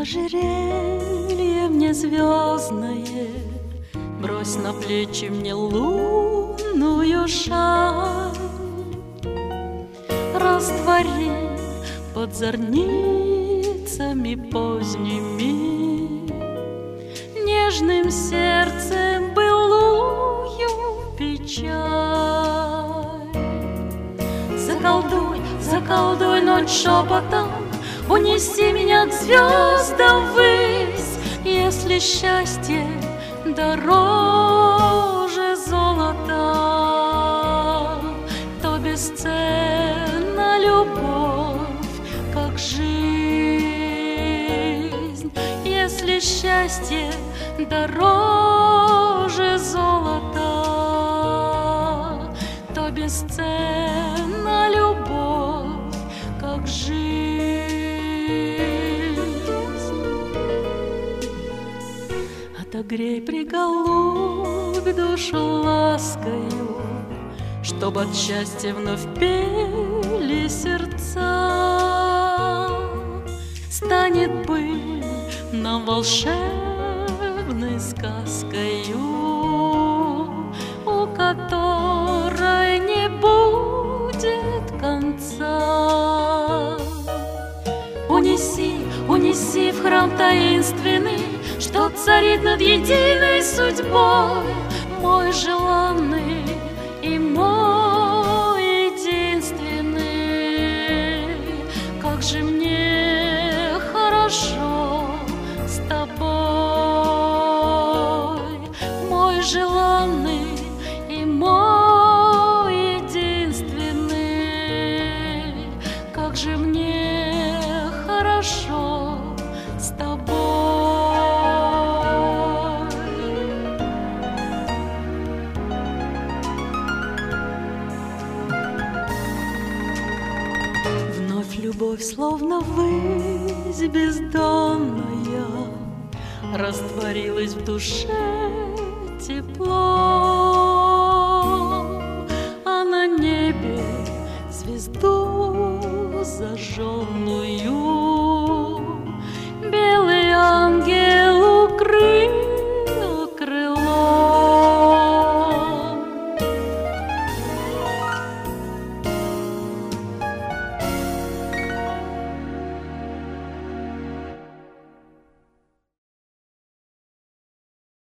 Ожерелье мне звездное, брось на плечи мне лунную шаль, раствори под зорницами поздними нежным сердцем былую печаль. Заколдуй, заколдуй ночь шепотом, унеси меня к звездам ввысь. Если счастье дороже золота, то бесценна любовь, как жизнь. Если счастье дороже золота, то бесценна любовь, как жизнь. Отогрей, приголубь душу ласкою, чтоб от счастья вновь пели сердца. Станет быль нам волшебной сказкою, у которой не будет конца. Унеси, унеси в храм таинственный, что царит над единой судьбой, мой желанный и мой единственный. Как же мне хорошо с тобой, мой желанный и мой единственный. Как же мне хорошо с тобой. Любовь, словно высь бездонная, растворилась в душе тепло, а на небе звезду зажженную